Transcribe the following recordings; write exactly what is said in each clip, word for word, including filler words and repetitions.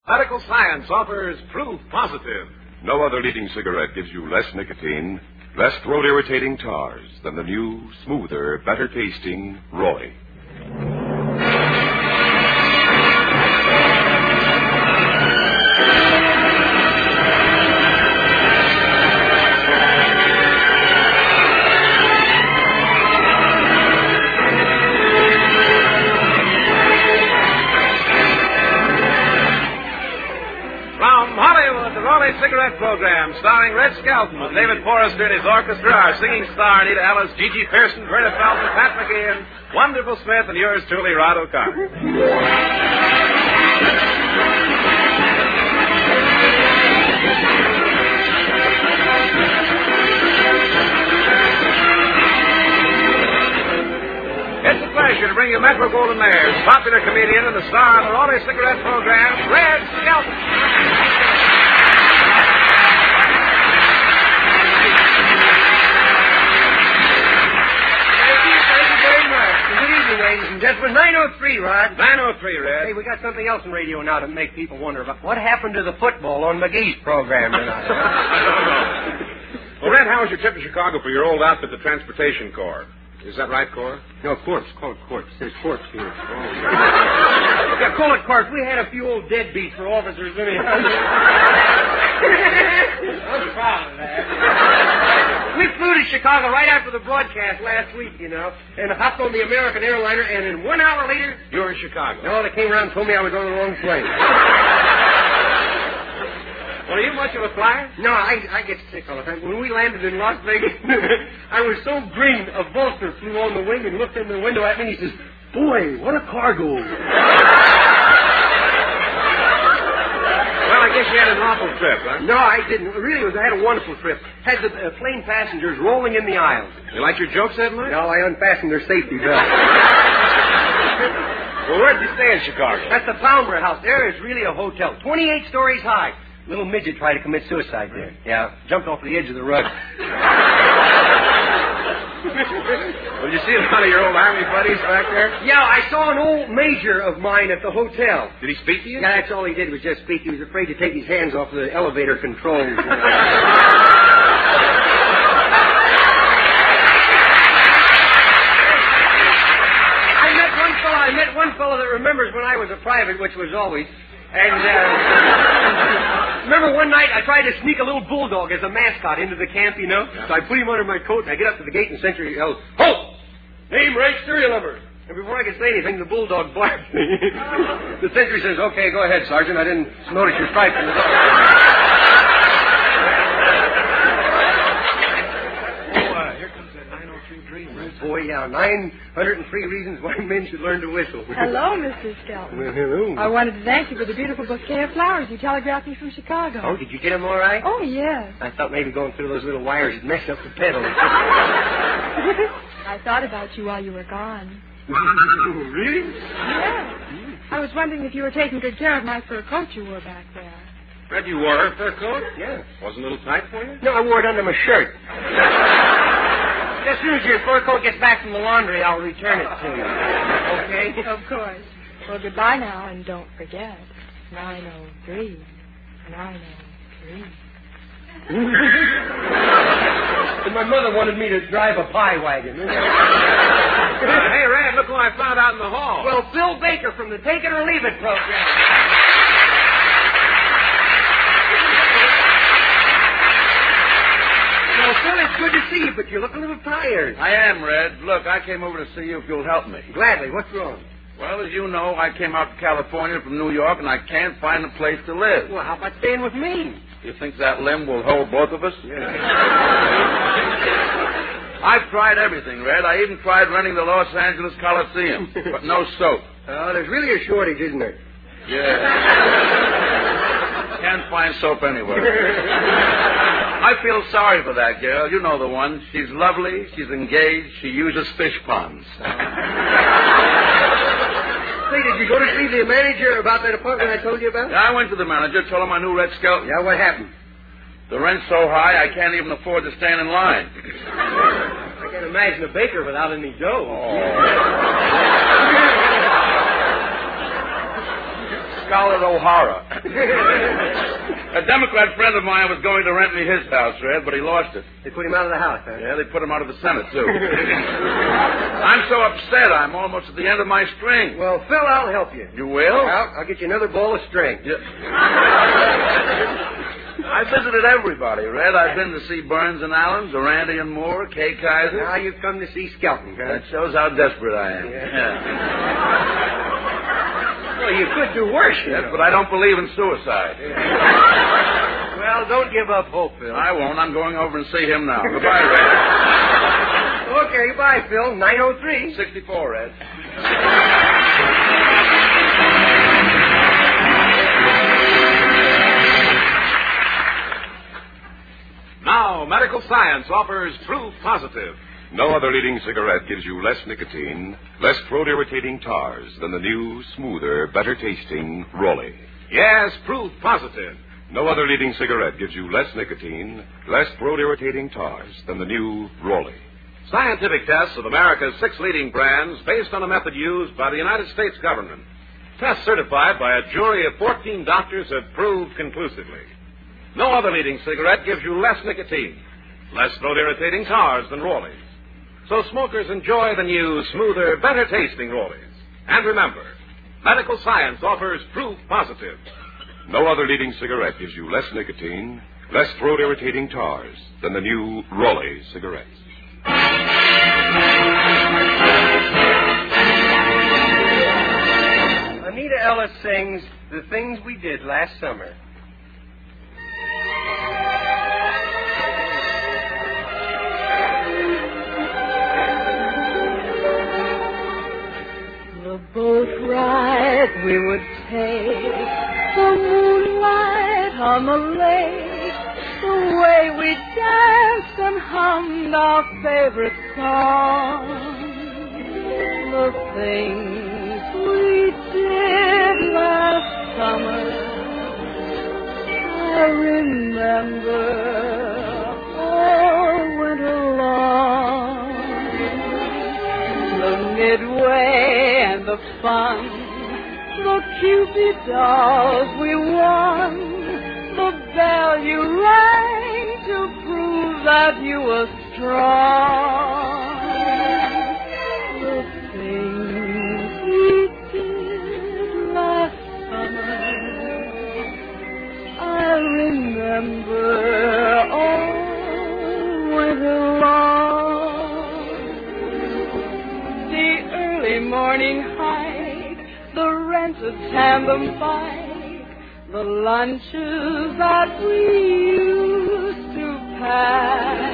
Medical science offers proof positive. No other leading cigarette gives you less nicotine, less throat-irritating tars than the new, smoother, better-tasting Roy. Cigarette program starring Red Skelton with David Forrester and his orchestra, our singing star Anita Ellis, Gigi Pearson, Verna Felton, Pat McGeehan, Wonderful Smith, and yours truly, Rod O'Connor. It's a pleasure to bring you Metro Golden Mayer's popular comedian and the star of the Raleigh Cigarette program, Red Skelton. Ladies and gentlemen, nine oh three, Rod. nine oh three, Red. Hey, we got something else on radio now to make people wonder about. What happened to the football on McGee's program tonight? I don't know. Well, Red, how was your trip to Chicago for your old outfit, the Transportation Corps? Is that right, Corps? No, Corps. Call it Corps. It says Corps here. Oh. Yeah, call it Corps. We had a few old deadbeats for officers, didn't we? I'm proud of that. We flew to Chicago right after the broadcast last week, you know, and hopped on the American airliner, and in one hour later... You were in Chicago. No, they came around and told me I was on the wrong plane. Well, are you much of a flyer? No, I, I get sick all the time. When we landed in Las Vegas, I was so green, a vulture flew on the wing and looked in the window at me and he says, "Boy, what a cargo." Well, I guess you had an awful trip, huh? No, I didn't. Really, it was, I had a wonderful trip. Had the uh, plane passengers rolling in the aisles. You like your jokes that much? No, I unfastened their safety belt. Well, where did you stay in Chicago? At the Palmer House. There is really a hotel, twenty-eight stories high. Little midget tried to commit suicide there. Yeah, jumped off the edge of the rug. Well, did you see a lot of your old Army buddies back there? Yeah, I saw an old major of mine at the hotel. Did he speak to you? Yeah, that's all he did was just speak. He was afraid to take his hands off the elevator controls. I met one fellow. I met one fellow that remembers when I was a private, which was always. And, uh, remember one night I tried to sneak a little bulldog as a mascot into the camp, you know? Yeah. So I put him under my coat and I get up to the gate and the sentry yells, "Halt! Name, rank, serial number." And before I could say anything, the bulldog barked. The sentry says, "Okay, go ahead, Sergeant. I didn't notice your stripe in the dog." Boy, yeah, nine hundred three reasons why men should learn to whistle. Hello, Mister Skelton. Well, hello. I wanted to thank you for the beautiful bouquet of flowers you telegraphed me from Chicago. Oh, did you get them all right? Oh, yes. I thought maybe going through those little wires would mess up the pedal. I thought about you while you were gone. Really? Yes. I was wondering if you were taking good care of my fur coat you wore back there. Fred, you wore a fur coat? Yeah. Wasn't a little tight for you? No, I wore it under my shirt. As soon as your fur coat gets back from the laundry, I'll return it to you. Okay? Of course. Well, goodbye now, and don't forget, nine oh three. nine oh three. And my mother wanted me to drive a pie wagon. Uh, hey, Red, look who I found out in the hall. Well, Phil Baker from the Take It or Leave It program. Well, Phil, it's good to see you, but you look a little tired. I am, Red. Look, I came over to see you if you'll help me. Gladly. What's wrong? Well, as you know, I came out to California from New York, and I can't find a place to live. Well, how about staying with me? You think that limb will hold both of us? Yeah. I've tried everything, Red. I even tried renting the Los Angeles Coliseum, but no soap. Oh, there's really a shortage, isn't there? Yeah. Can't find soap anywhere. I feel sorry for that girl. You know the one. She's lovely. She's engaged. She uses fish ponds. Say, did you go to see the manager about that apartment I told you about? Yeah, I went to the manager, told him I knew Red Skelton. Yeah, what happened? The rent's so high, I can't even afford to stand in line. I can't imagine a baker without any dough. Oh. Scarlett O'Hara. A Democrat friend of mine was going to rent me his house, Red, but he lost it. They put him out of the house, huh? Yeah, they put him out of the Senate, too. I'm so upset, I'm almost at the end of my string. Well, Phil, I'll help you. You will? Well, I'll get you another ball of string. Yeah. I visited everybody, Red. I've been to see Burns and Allen, Durante and Moore, Kay Kaiser. Now you've come to see Skelton, huh? That shows how desperate I am. Yeah. Yeah. Well, you could do worse, you Yes, know. but I don't believe in suicide. Well, don't give up hope, Phil. I won't. I'm going over and see him now. Goodbye, Red. Okay, bye, Phil. nine oh three. sixty-four, Red. Now, medical science offers Proof Positive. No other leading cigarette gives you less nicotine, less throat-irritating tars than the new, smoother, better-tasting Rolly. Yes, Proof Positive. No other leading cigarette gives you less nicotine, less throat-irritating tars than the new Rolly. Scientific tests of America's six leading brands based on a method used by the United States government. Tests certified by a jury of fourteen doctors have proved conclusively. No other leading cigarette gives you less nicotine, less throat-irritating tars than Rollies. So smokers enjoy the new, smoother, better-tasting Rollies. And remember, medical science offers Proof Positive. No other leading cigarette gives you less nicotine, less throat-irritating tars than the new Rolly cigarettes. Anita Ellis sings The Things We Did Last Summer. The boat ride we would take, the moonlight on the lake, the way we danced and hummed our favorite song, the things we did last summer, I remember all winter long. The midway and the fun, the Cupid dolls we won, the bell you rang to prove that you were strong. The things we did last summer, I remember all winter long. Morning hike, the rented tandem bike, the lunches that we used to pack.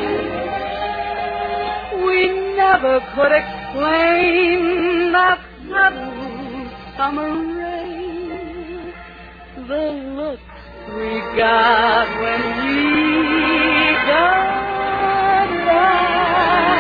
We never could explain that sudden summer rain, the looks we got when we got back.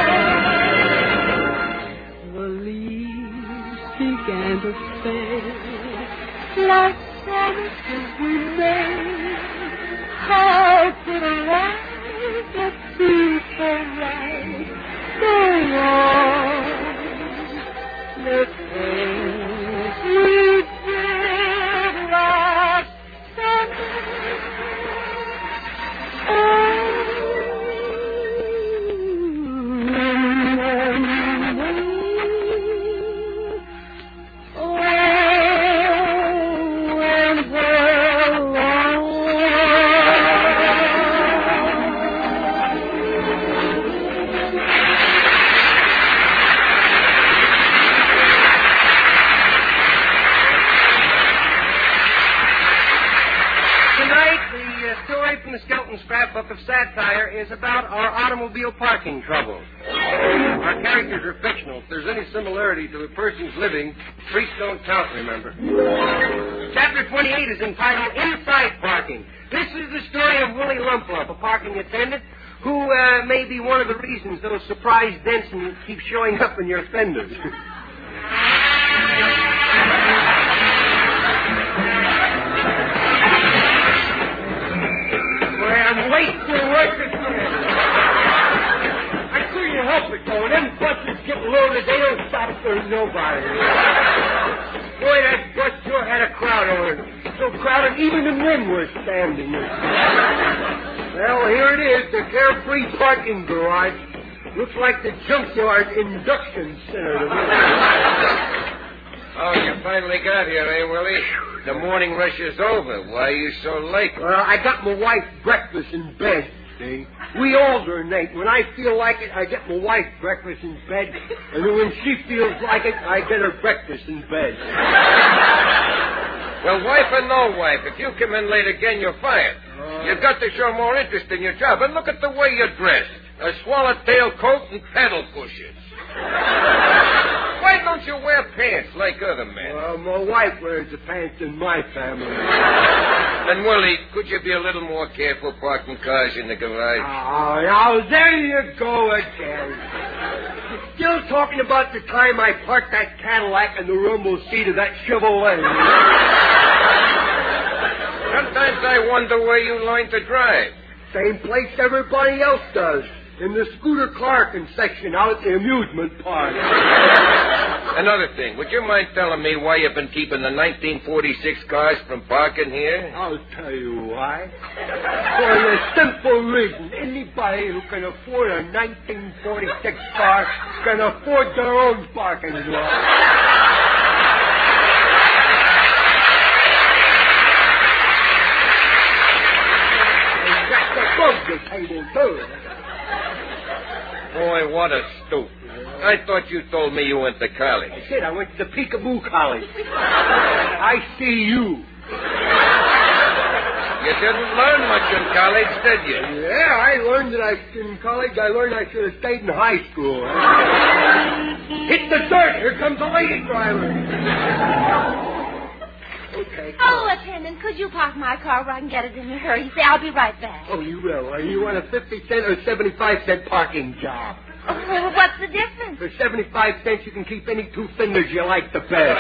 Began to fade like promises we made. How could a life that seemed so right go on? The things we did last summer. Oh, Scrapbook of satire is about our automobile parking troubles. Our characters are fictional. If there's any similarity to a person's living, freaks don't count, remember. Chapter twenty-eight is entitled Inside Parking. This is the story of Willie Lump Lump, a parking attendant, who uh, may be one of the reasons those surprise dents keep showing up in your fenders. I'm late for work again. I couldn't help it, though. Them buses get loaded, they don't stop for nobody. Boy, that bus sure had a crowd so crowded, even the men were standing. Well, here it is, the Carefree Parking Garage. Looks like the junkyard induction center to me. Oh, you finally got here, eh, Willie? The morning rush is over. Why are you so late? Well, I got my wife breakfast in bed, see? We alternate. When I feel like it, I get my wife breakfast in bed. And then when she feels like it, I get her breakfast in bed. Well, wife or no wife, if you come in late again, you're fired. Uh, You've got to show more interest in your job. And look at the way you're dressed. A swallowtail coat and paddle pushers. Why don't you wear pants like other men? Well, my wife wears the pants in my family. And, Willie, could you be a little more careful parking cars in the garage? Oh, now, there you go again. Still talking about the time I parked that Cadillac in the rumble seat of that Chevrolet. Sometimes I wonder where you learned to drive. Same place everybody else does. In the Scooter Clarkin section out at the amusement park. Another thing, would you mind telling me why you've been keeping the nineteen forty-six cars from parking here? I'll tell you why. For the simple reason, anybody who can afford a nineteen forty-six car can afford their own parking lot. And that's above the table, too. Boy, what a stoop. I thought you told me you went to college. I did. I went to the Peekaboo College. I see you. You didn't learn much in college, did you? Yeah, I learned that I in college. I learned I should have stayed in high school. Hit the dirt. Here comes a lady driver. Okay. Oh, attendant, could you park my car where I can get it in a hurry? Say, I'll be right back. Oh, you will. Uh, you want a fifty cent or seventy-five cent parking job? Oh, well, what's the difference? For seventy-five cents, you can keep any two fingers you like the best.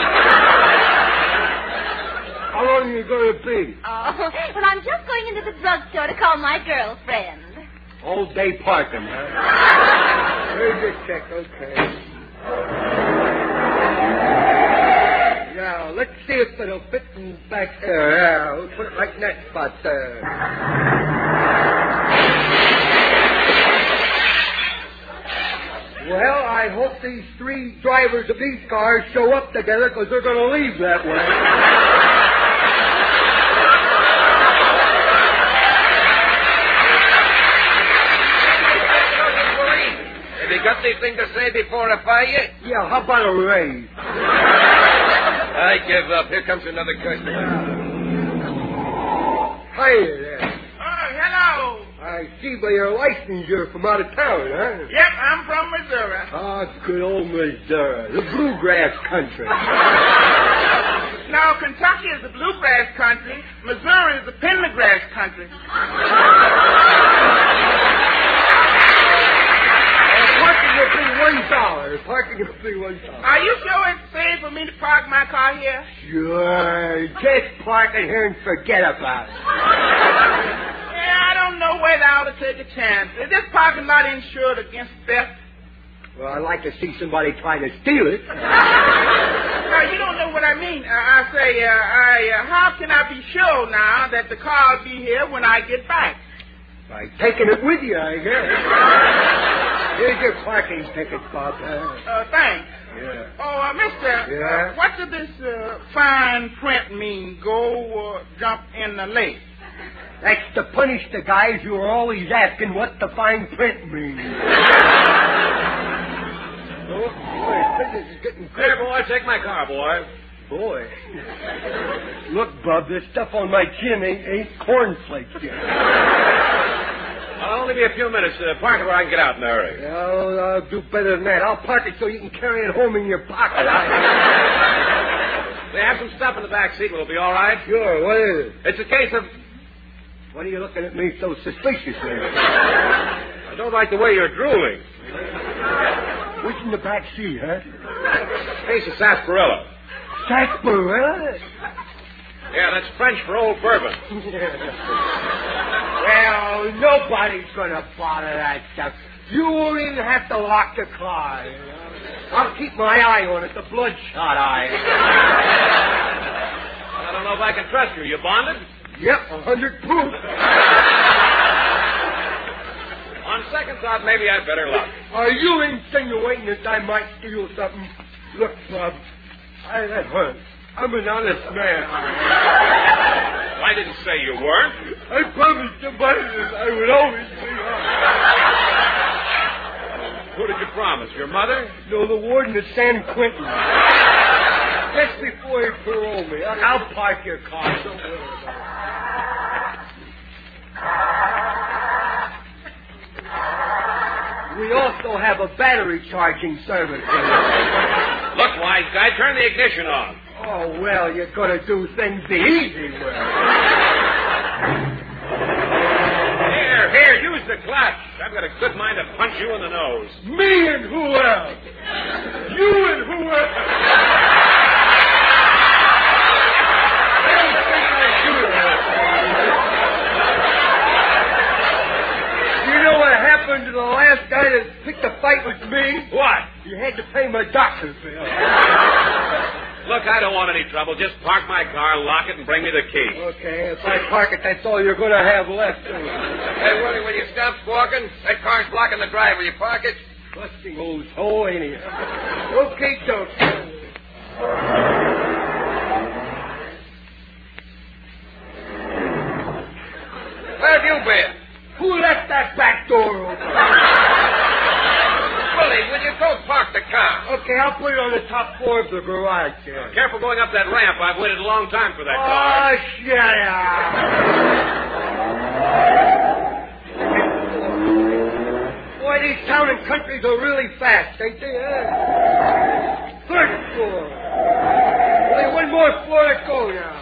How long are you going to be? Oh, well, I'm just going into the drugstore to call my girlfriend. All day parking, huh? Here's your check, okay. Now, let's see if it'll fit in back there. Yeah, we'll put it right in that spot there. Well, I hope these three drivers of these cars show up together because they're going to leave that way. Have you got anything to say before I fire you? Yeah, how about a raise? I give up. Here comes another customer. Hi there. Oh, hello. I see by your license you're from out of town, huh? Yep, I'm from Missouri. Ah, good old Missouri. The bluegrass country. Now, Kentucky is the bluegrass country. Missouri is the pendergrass country. Parking will be one dollar. Parking will be one dollar. Are you sure it's safe for me to park my car here? Sure. Just park it here and forget about it. Yeah, I don't know whether I ought to take a chance. Is this parking lot insured against theft? Well, I'd like to see somebody try to steal it. No, you don't know what I mean. Uh, I say, uh, I, uh, how can I be sure now that the car will be here when I get back? By taking it with you, I guess. Here's your parking ticket, Bob. Uh, uh, thanks. Yeah. Oh, uh, mister, Yeah? uh, what does this uh, fine print mean, go or jump in the lake? That's to punish the guys who are always asking what the fine print means. Oh, boy, business is getting crazy. Here, boy, take my car, boy. Boy. Look, Bub, this stuff on my chin ain't, ain't cornflakes yet. I'll only be a few minutes. Uh, park it where I can get out in a hurry. I'll, I'll do better than that. I'll park it so you can carry it home in your pocket. They have some stuff in the back seat. Will it be all right? Sure, what is it? It's a case of... What are you looking at me so suspiciously? I don't like the way you're drooling. Which in the back seat, huh? Case of sarsaparilla. Sarsaparilla? Yeah, that's French for old bourbon. Well, nobody's going to bother that stuff. You won't even have to lock the car. You know? I'll keep my eye on it, the bloodshot eye. I don't know if I can trust you. You bonded? Yep, a hundred proof. On second thought, maybe I'd better lock. Are you insinuating that I might steal something? Look, Bob, I that hurt. I'm an honest man. I didn't say you weren't. I promised somebody that I would always be honest. Who did you promise? Your mother? No, the warden of San Quentin. Just before he paroled me. I'll park your car. Don't worry about it. We also have a battery charging service here. Look, wise guy, turn the ignition on. Oh, well, you're going to do things the easy way. Here, here, use the clutch. I've got a good mind to punch you in the nose. Me and who else? You and who else? I don't think I do that. You know what happened to the last guy that picked a fight with me? What? You had to pay my doctor's bill. Look, I don't want any trouble. Just park my car, lock it, and bring me the key. Okay, if I park it, that's all you're going to have left. Hey, Willie, will you stop squawking? That car's blocking the drive. Will you park it? Busting old hole, ain't he? Okay, Doc. Where have you been? Who left that back door open? Willie, will you go park the car? Okay, I'll put it on the top floor of the garage there. Careful going up that ramp. I've waited a long time for that car. Oh, shut up. Boy, these town and countries are really fast, ain't they? Huh? Third floor. Only one more floor to go now.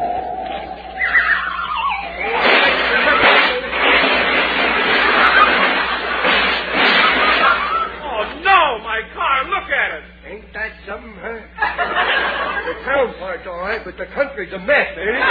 My car, look at it. Ain't that something, huh? The town part's all right, but the country's a mess, ain't it?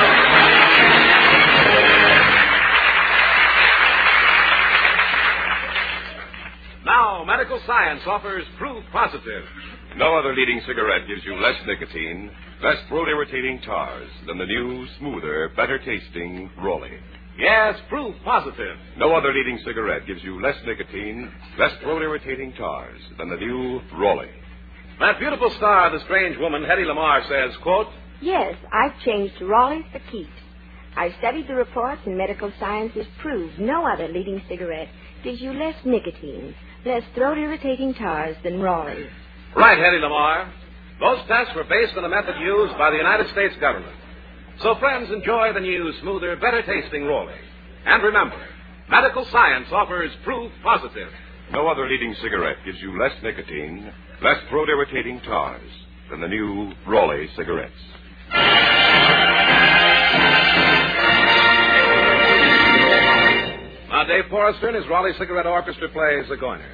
Now, medical science offers proof positive. No other leading cigarette gives you less nicotine, less throat-irritating tars than the new, smoother, better-tasting Rolly. Yes, proof positive. No other leading cigarette gives you less nicotine, less throat-irritating tars than the new Rolly. That beautiful star of the strange woman, Hedy Lamarr, says, quote, Yes, I've changed to Raleigh for keeps. I've studied the reports, and medical sciences prove no other leading cigarette gives you less nicotine, less throat-irritating tars than Raleigh. Right, Hedy Lamarr. Those tests were based on a method used by the United States government. So, friends, enjoy the new, smoother, better-tasting Rolly. And remember, medical science offers proof positive. No other leading cigarette gives you less nicotine, less throat-irritating tars than the new Rolly cigarettes. Now, Dave Forrester and his Raleigh Cigarette Orchestra plays The Goiner.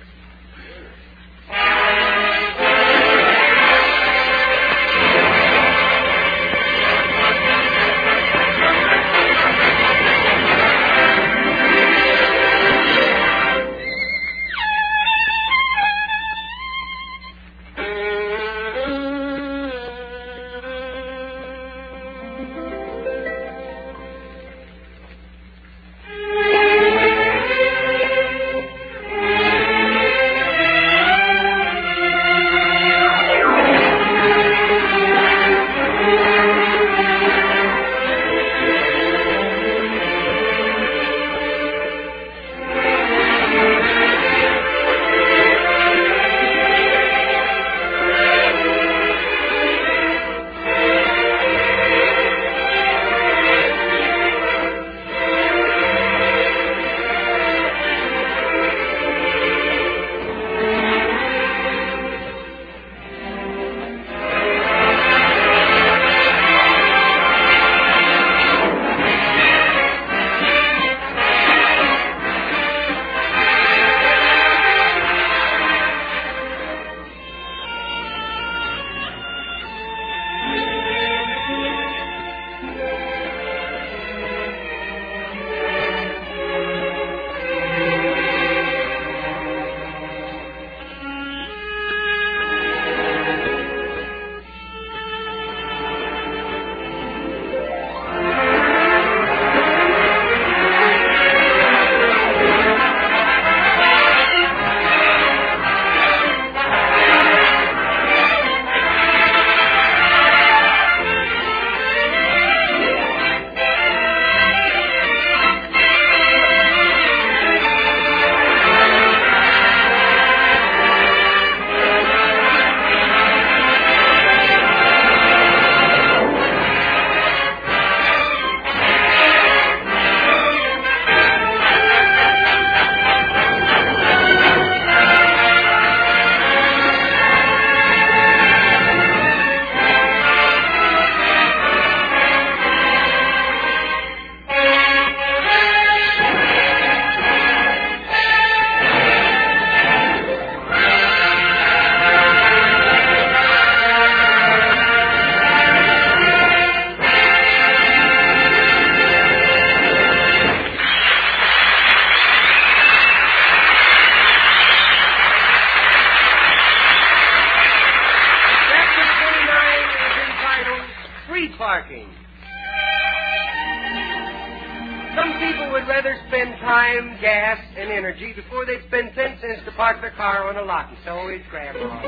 I'd rather spend time, gas, and energy before they spend ten cents to park their car on a lot, and so is Grandma.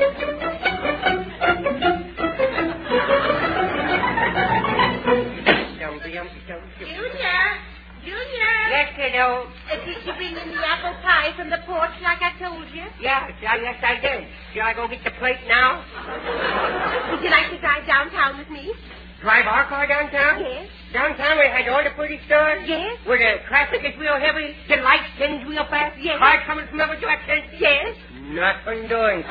Junior! Junior! Yes, kiddo. Uh, did you bring in the apple pie from the porch like I told you? Yeah, yes, I did. Shall I go get the plate now? Would you like to drive downtown with me? Drive our car downtown? Yes. Downtown where it has all the pretty stores? Yes. Where the traffic is real heavy, the lights change real fast? Yes. Cars coming from every direction? Yes. Nothing doing.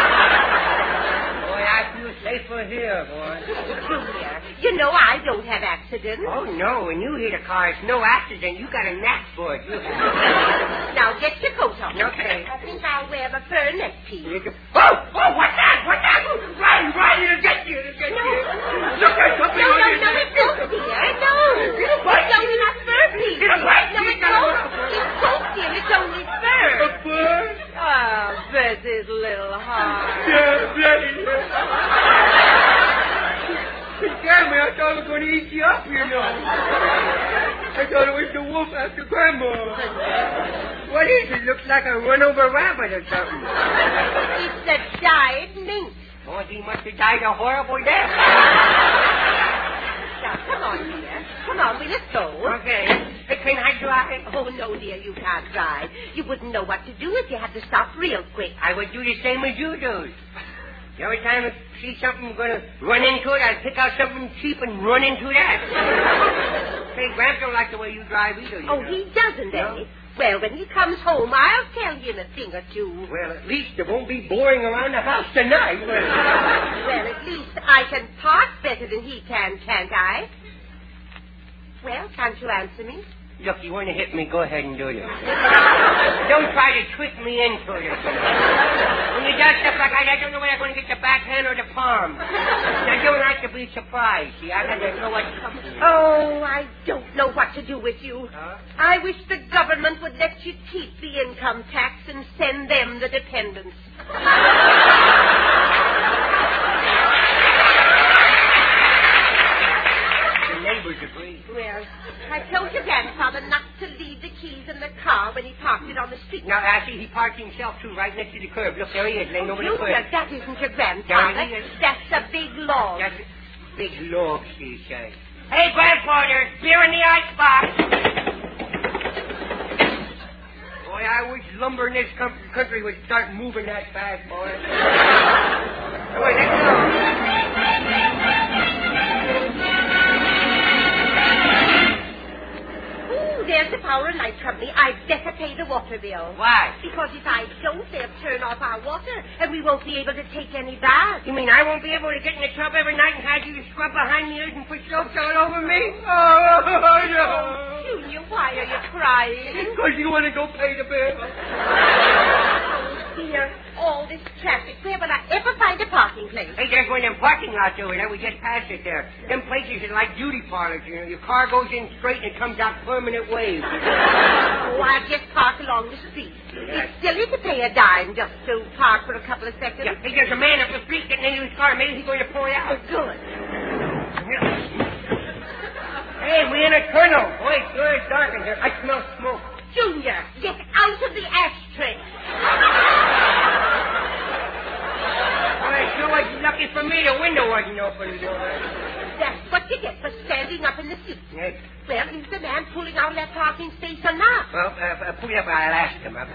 Boy, I feel safer here, boy. Junior, you know I don't have accidents. Oh, no. When you hit a car, it's no accident. You got a knack for it. You... Now get your coat on. Okay. I think I'll wear the fur neck piece. Oh, oh, what's that? What's that? Run, run, it'll get you. It'll get No. you. Look, there's something No, on no, your no, neck. it won't, dear. No. It'll bite It's only you. that fur piece. It'll bite No, you. it won't. It won't, dear. It's only fur. A fur? Oh, bless his little heart. Yeah, bloody. Grandma, I thought I was going to eat you up, you know. I thought it was the wolf after Grandma. What is it? Looks like a run-over rabbit or something. It's a giant mink. Oh, he must have died a horrible death. Now, come on, dear. Come on, we let's go. Okay. Hey, can I drive? Oh, no, dear, you can't drive. You wouldn't know what to do if you had to stop real quick. I would do the same as you do. Every time I see something I'm going to run into it, I pick out something cheap and run into that. Say, Gramps don't like the way you drive either. You Oh, know. he doesn't, No? eh? Well, when he comes home, I'll tell him a thing or two. Well, at least it won't be boring around the house tonight. will it? Well, at least I can park better than he can, can't I? Well, can't you answer me? Look, you want to hit me, go ahead and do it. Don't try to trick me into it. When you do stuff like that, I don't know whether I'm going to get the backhand or the palm. I don't like to be surprised. See, I got to know what's coming. Oh, I don't know what to do with you. Huh? I wish the government would let you keep the income tax and send them the dependents. The neighbors agree. Well, I told your grandfather not to leave the keys in the car when he parked it on the street. Now, actually, he parked himself, too, right next to the curb. Look, there he is, laying over the Junior, curb. that isn't your grandfather. There he is. That's a big log. That's a big log, she says. Hey, Grandpa, there's beer in the icebox. Boy, I wish lumber in this com- country would start moving that fast, boy. Come on, let's go. Ooh, there's the power and light company. I'd better pay the water bill. Why? Because if I don't, they'll turn off our water, and we won't be able to take any baths. You mean I won't be able to get in the tub every night and have you to scrub behind the ears and put soap all over me? Oh, no. Junior, why are you crying? Because you want to go pay the bill. Oh, dear, all this traffic. Where will I ever find a parking place? Hey, there's one of them parking lots over there. We just passed it there. Them places are like beauty parlors, you know. Your car goes in straight and it comes out permanent waves. Oh, I'll just park along the street. It's silly to pay a dime just to park for a couple of seconds. Yeah, hey, there's a man up the street getting into his car. Maybe he's going to pull it out. Oh, good. Hey, we're in a tunnel. Boy, it's sure it's dark in here. I smell smoke. Junior, get out of the ashtray. Well, it sure was lucky for me the window wasn't open. That's what you get for standing up in the seat. Yes. Well, is the man pulling out of that parking space or not? Well, uh, uh, pull it up. I'll ask him. Uh,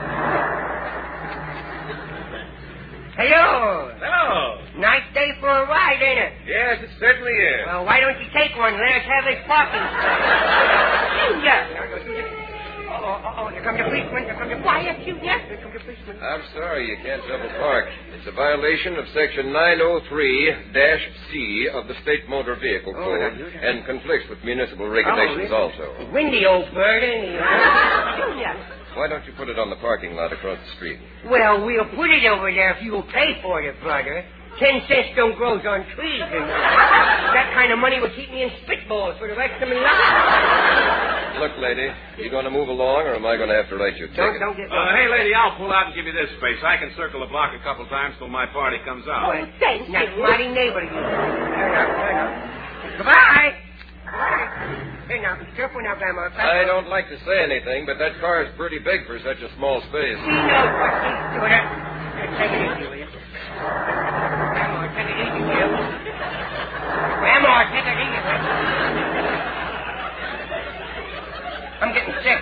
Hello. Hello. Nice day for a ride, ain't it? Yes, it certainly is. Well, why don't you take one? Let us have this parking space. Junior. Oh, oh, oh, here comes the policeman. Here comes the Quiet, Junior. Here comes the policeman. I'm sorry you can't double park. It's a violation of Section nine oh three C of the State Motor Vehicle Oh, Code now, you- and conflicts with municipal regulations Oh, also. Windy old bird, ain't he? Junior. Why don't you put it on the parking lot across the street? Well, we'll put it over there if you'll pay for it, brother. Ten cents don't grow on trees. And that kind of money would keep me in spitballs for the rest of my life. Look, lady, you going to move along, or am I going to have to write you a Don't, ticket? don't get... Uh, hey, lady, I'll pull out and give you this space. I can circle the block a couple times till my party comes out. Oh, thank That's you. mighty neighbor, you. Turn up, turn up. Goodbye. Goodbye. Hey, now. Be careful now, Grandma. I don't like to say anything, but that car is pretty big for such a small space. She knows what she's doing. Here, take it easy, will you? Grandma, take it easy, will you? Grandma, take it easy, will you? I'm getting sick.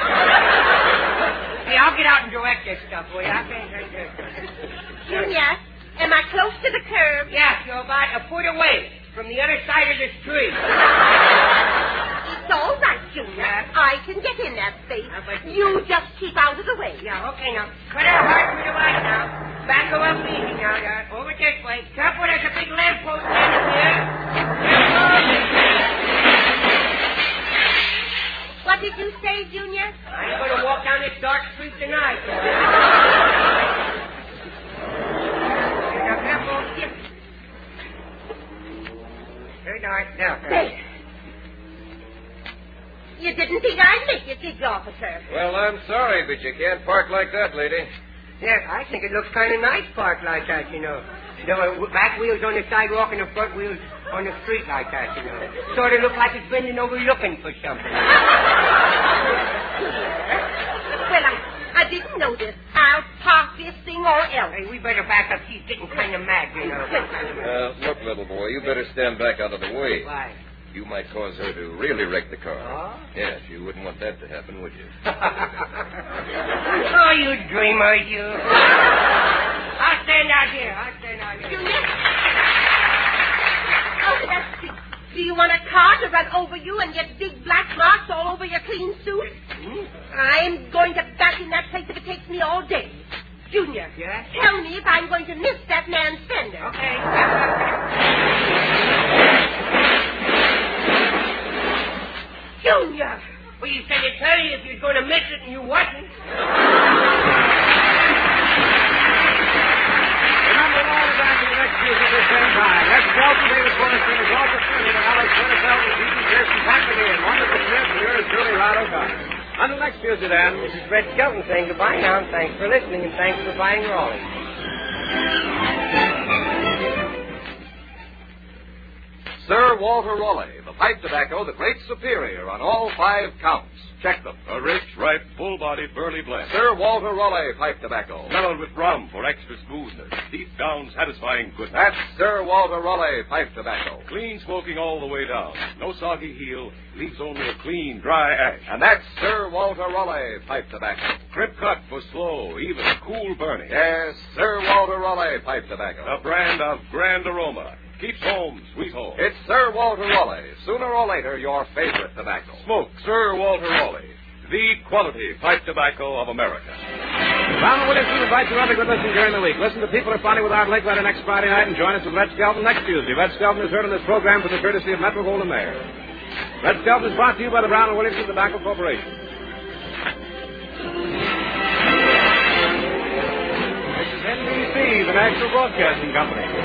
Hey, I'll get out and direct this stuff, will you? I can't take this. Junior, am I close to the curb? Yeah, you're about a foot away from the other side of this tree. It's all right, Junior. Yeah. I can get in that space. Uh, but- You just keep out of the way. Yeah, okay, now. Cut her hard with the light now. Back her up easy now, yeah. Over this way. Careful, there's a big lamppost standing there. What did you say, Junior? I ain't going to walk down this dark street tonight. Now, careful. Yes. Very dark. Now, Say, you didn't think I'd make it, did you, officer? Well, I'm sorry, but you can't park like that, lady. yeah, I think it looks kind of nice parked like that, you know. The back wheels on the sidewalk and the front wheels on the street like that, you know. Sort of look like it's bending over looking for something. Well, I, I didn't know this. I'll park this thing or else. Hey, we better back up. She's getting kind of mad, you know. Uh, look, little boy, you better stand back out of the way. Why? You might cause her to really wreck the car. Oh? Yes, you wouldn't want that to happen, would you? Oh, you dreamer, you. I'll stand out here. I'll stand out here. Junior? Oh, that's it. Do you want a car to run over you and get big black marks all over your clean suit? Hmm? I'm going to back in that place if it takes me all day. Junior, Yeah? tell me if I'm going to miss that man's fender. Okay. Junior! Well, you said to tell you if you're going to miss it and you wasn't. Remember, all the back to the next music at the same time. That's Delta, David Cornerstone, is Walter Finley, and Alex Winterfeld, and Deacon Kirsten Packard, and Wonderful Smith, and yours truly, Rod O'Connor. Until next Tuesday, then. This is Red Skelton saying goodbye now. Thanks for listening and thanks for buying Raleigh. Sir Walter Raleigh, the pipe tobacco, the great superior on all five counts. Check them. A rich, ripe, full-bodied burley blend. Sir Walter Raleigh pipe tobacco. Mellowed with rum for extra smoothness. Deep down, satisfying goodness. That's Sir Walter Raleigh pipe tobacco. Clean smoking all the way down. No soggy heel. Leaves only a clean, dry ash. And that's Sir Walter Raleigh pipe tobacco. Crimp cut for slow, even cool burning. Yes, Sir Walter Raleigh pipe tobacco. A brand of grand aroma. Keeps home sweet home. It's Sir Walter Raleigh. Sooner or later, your favorite tobacco. Smoke Sir Walter Raleigh, the quality pipe tobacco of America. Ronald Williamson invites you all to good listening during the week. Listen to People Are Funny with Art Linkletter next Friday night and join us with Red Skelton next Tuesday. Red Skelton is heard on this program for the courtesy of Metro Goldwyn Mayer. Red Skelton is brought to you by the Brown and Williamson Tobacco Corporation. This is N B C, the National Broadcasting Company.